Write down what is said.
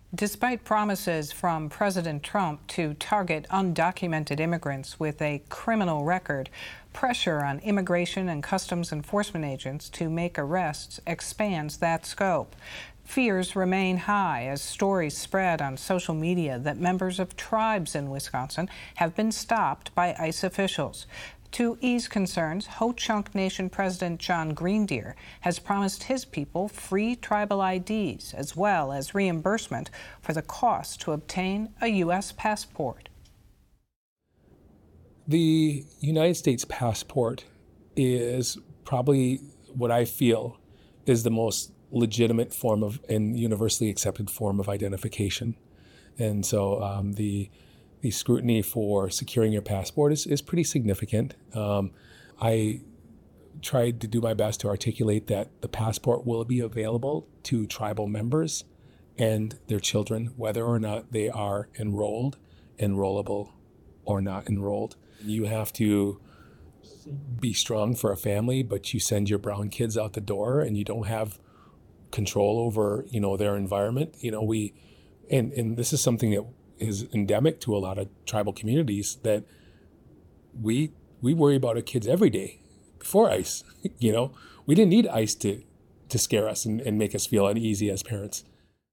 Despite promises from President Trump to target undocumented immigrants with a criminal record, pressure on immigration and customs enforcement agents to make arrests expands that scope. Fears remain high as stories spread on social media that members of tribes in Wisconsin have been stopped by ICE officials. To ease concerns, Ho-Chunk Nation President John Greendeer has promised his people free tribal IDs as well as reimbursement for the cost to obtain a U.S. passport. The United States passport is probably what I feel is the most legitimate form of and universally accepted form of identification. And so the scrutiny for securing your passport is pretty significant. I tried to do my best to articulate that the passport will be available to tribal members and their children, whether or not they are enrolled, enrollable, or not enrolled. You have to be strong for a family, but you send your brown kids out the door and you don't have control over, their environment. And this is something that is endemic to a lot of tribal communities, that we worry about our kids every day before ICE. We didn't need ICE to scare us and make us feel uneasy as parents.